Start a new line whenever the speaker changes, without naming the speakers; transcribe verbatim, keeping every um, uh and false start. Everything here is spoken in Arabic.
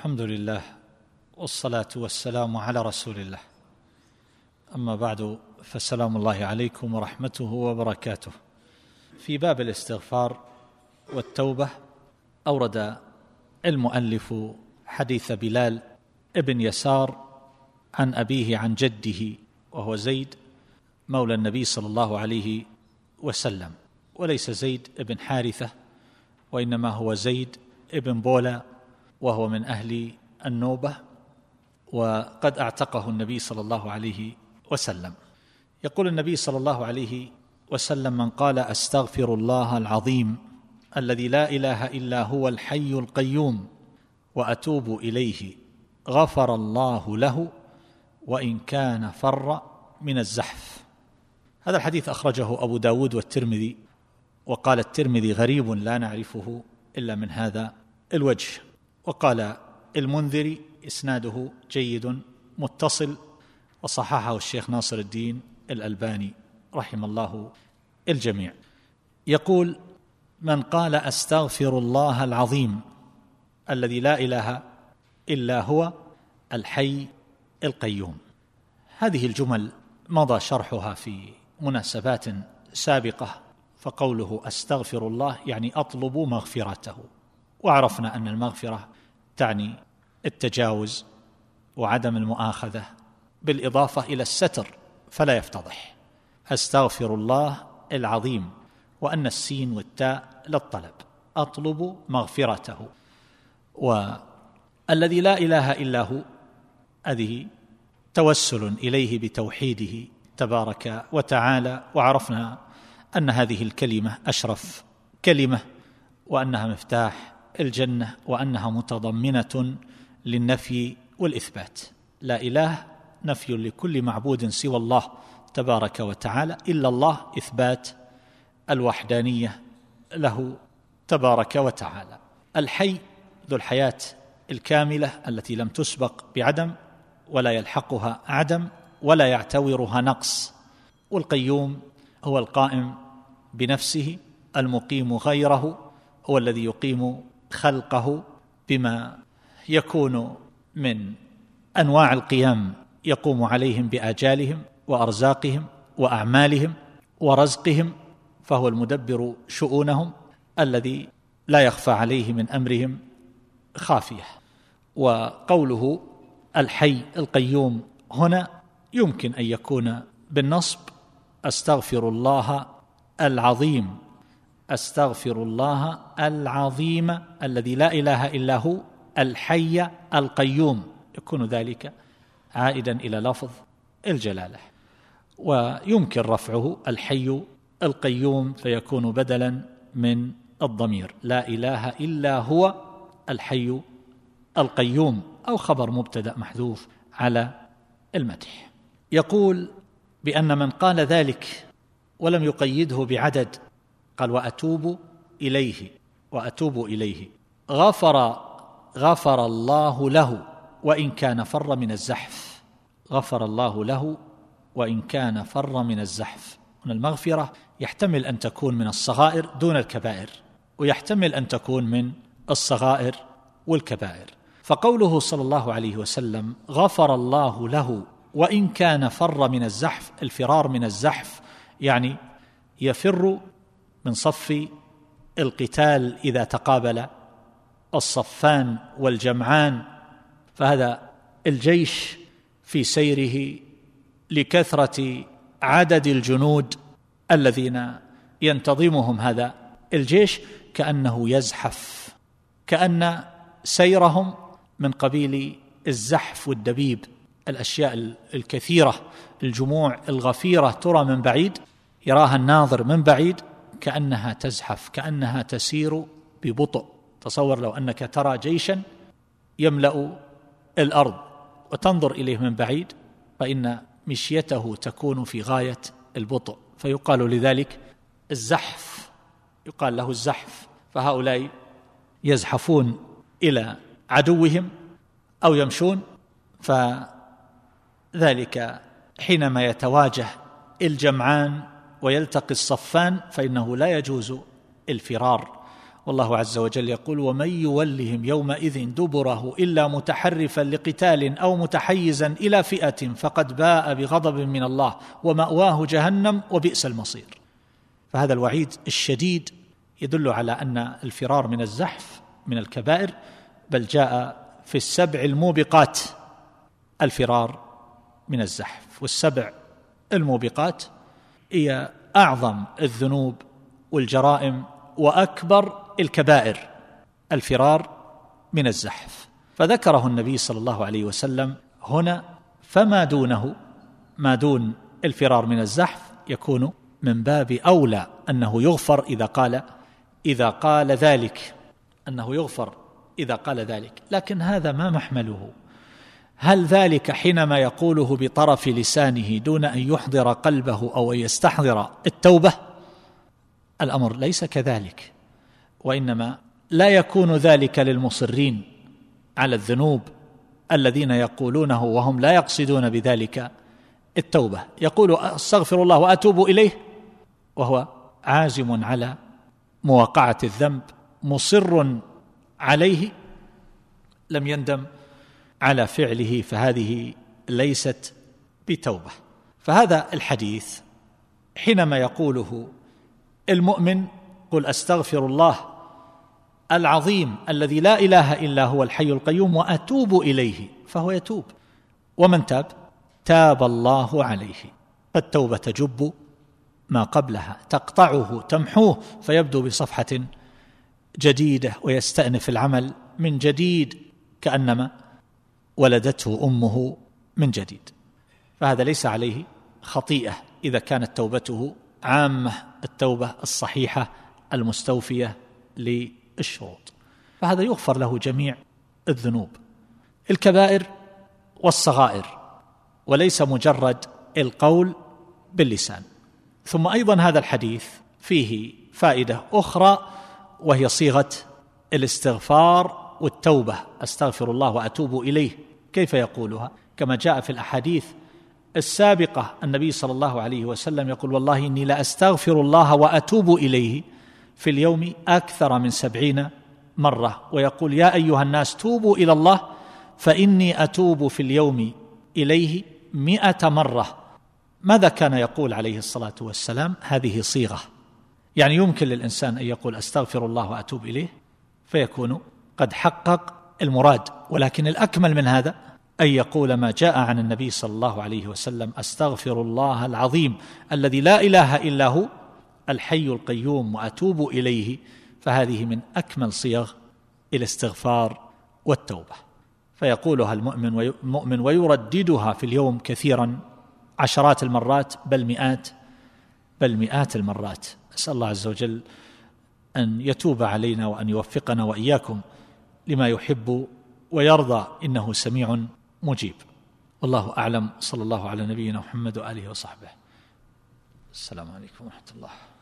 الحمد لله والصلاة والسلام على رسول الله، أما بعد، فسلام الله عليكم ورحمته وبركاته. في باب الاستغفار والتوبة أورد المؤلف حديث بلال ابن يسار عن أبيه عن جده، وهو زيد مولى النبي صلى الله عليه وسلم، وليس زيد ابن حارثة، وإنما هو زيد ابن بولا، وهو من أهل النوبة، وقد اعتقه النبي صلى الله عليه وسلم. يقول النبي صلى الله عليه وسلم: من قال أستغفر الله العظيم الذي لا إله إلا هو الحي القيوم وأتوب إليه غفر الله له وإن كان فر من الزحف. هذا الحديث أخرجه أبو داود والترمذي، وقال الترمذي: غريب لا نعرفه إلا من هذا الوجه. وقال المنذري: إسناده جيد متصل، وصححه الشيخ ناصر الدين الألباني رحم الله الجميع. يقول: من قال أستغفر الله العظيم الذي لا إله إلا هو الحي القيوم. هذه الجمل مضى شرحها في مناسبات سابقة، فقوله أستغفر الله يعني أطلب مغفرته، وعرفنا أن المغفرة تعني التجاوز وعدم المؤاخذة، بالإضافة إلى الستر فلا يفتضح. أستغفر الله العظيم، وأن السين والتاء للطلب، أطلب مغفرته. والذي لا إله إلا هو، هذه توسل إليه بتوحيده تبارك وتعالى، وعرفنا أن هذه الكلمة أشرف كلمة، وأنها مفتاح الجنة، وأنها متضمنة للنفي والإثبات. لا إله نفي لكل معبود سوى الله تبارك وتعالى، إلا الله إثبات الوحدانية له تبارك وتعالى. الحي ذو الحياة الكاملة التي لم تسبق بعدم، ولا يلحقها عدم، ولا يعتورها نقص. والقيوم هو القائم بنفسه، المقيم غيره، هو الذي يقيم خلقه بما يكون من أنواع القيام، يقوم عليهم بآجالهم وأرزاقهم وأعمالهم ورزقهم، فهو المدبر شؤونهم الذي لا يخفى عليه من أمرهم خافية. وقوله الحي القيوم هنا يمكن أن يكون بالنصب: أستغفر الله العظيم، أستغفر الله العظيم الذي لا إله إلا هو الحي القيوم، يكون ذلك عائدا إلى لفظ الجلالة. ويمكن رفعه الحي القيوم فيكون بدلا من الضمير لا إله إلا هو الحي القيوم، أو خبر مبتدأ محذوف على المدح. يقول بأن من قال ذلك ولم يقيده بعدد، قال وأتوب إليه، وأتوب إليه غفر غفر الله له وإن كان فر من الزحف. غفر الله له وإن كان فر من الزحف. هنا المغفرة يحتمل أن تكون من الصغائر دون الكبائر، ويحتمل أن تكون من الصغائر والكبائر. فقوله صلى الله عليه وسلم غفر الله له وإن كان فر من الزحف، الفرار من الزحف يعني يفر من صف القتال إذا تقابل الصفان والجمعان، فهذا الجيش في سيره لكثرة عدد الجنود الذين ينتظمهم هذا الجيش كأنه يزحف، كأن سيرهم من قبيل الزحف والدبيب، الأشياء الكثيرة، الجموع الغفيرة ترى من بعيد، يراها الناظر من بعيد كأنها تزحف، كأنها تسير ببطء. تصور لو أنك ترى جيشا يملأ الأرض وتنظر إليه من بعيد، فإن مشيته تكون في غاية البطء، فيقال لذلك الزحف، يقال له الزحف. فهؤلاء يزحفون إلى عدوهم أو يمشون، فذلك حينما يتواجه الجمعان ويلتقي الصفان فإنه لا يجوز الفرار، والله عز وجل يقول: ومن يولهم يومئذ دبره إلا متحرفا لقتال أو متحيزا إلى فئة فقد باء بغضب من الله ومأواه جهنم وبئس المصير. فهذا الوعيد الشديد يدل على أن الفرار من الزحف من الكبائر، بل جاء في السبع الموبقات الفرار من الزحف. والسبع الموبقات هي أعظم الذنوب والجرائم وأكبر الكبائر الفرار من الزحف، فذكره النبي صلى الله عليه وسلم هنا. فما دونه، ما دون الفرار من الزحف، يكون من باب أولى أنه يغفر إذا قال إذا قال ذلك أنه يغفر إذا قال ذلك. لكن هذا ما محمله؟ هل ذلك حينما يقوله بطرف لسانه دون أن يحضر قلبه أو أن يستحضر التوبة؟ الأمر ليس كذلك، وإنما لا يكون ذلك للمصرين على الذنوب الذين يقولونه وهم لا يقصدون بذلك التوبة. يقول: أستغفر الله وأتوب إليه وهو عازم على مواقعة الذنب، مصر عليه، لم يندم على فعله، فهذه ليست بتوبة. فهذا الحديث حينما يقوله المؤمن: قل أستغفر الله العظيم الذي لا إله إلا هو الحي القيوم وأتوب إليه، فهو يتوب. ومن تاب تاب الله عليه. فالتوبة تجب ما قبلها، تقطعه، تمحوه، فيبدو بصفحة جديدة ويستأنف العمل من جديد كأنما ولدته أمه من جديد. فهذا ليس عليه خطيئة إذا كانت توبته عامة، التوبة الصحيحة المستوفية للشروط، فهذا يغفر له جميع الذنوب، الكبائر والصغائر، وليس مجرد القول باللسان. ثم أيضا هذا الحديث فيه فائدة أخرى، وهي صيغة الاستغفار والتوبة: أستغفر الله وأتوب إليه. كيف يقولها؟ كما جاء في الأحاديث السابقة، النبي صلى الله عليه وسلم يقول: والله إني لأستغفر الله وأتوب إليه في اليوم أكثر من سبعين مرة، ويقول: يا أيها الناس توبوا إلى الله فإني أتوب في اليوم إليه مئة مرة. ماذا كان يقول عليه الصلاة والسلام؟ هذه صيغة، يعني يمكن للإنسان أن يقول أستغفر الله وأتوب إليه فيكون قد حقق المراد، ولكن الأكمل من هذا أن يقول ما جاء عن النبي صلى الله عليه وسلم: أستغفر الله العظيم الذي لا إله إلا هو الحي القيوم وأتوب إليه. فهذه من أكمل صيغ الاستغفار والتوبة، فيقولها المؤمن المؤمن ويرددها في اليوم كثيرا، عشرات المرات، بل مئات بل مئات المرات. أسأل الله عز وجل أن يتوب علينا وأن يوفقنا وإياكم لما يحب ويرضى، إنه سميع مجيب. والله أعلم. صلى الله على نبينا محمد وآله وصحبه. السلام عليكم ورحمة الله.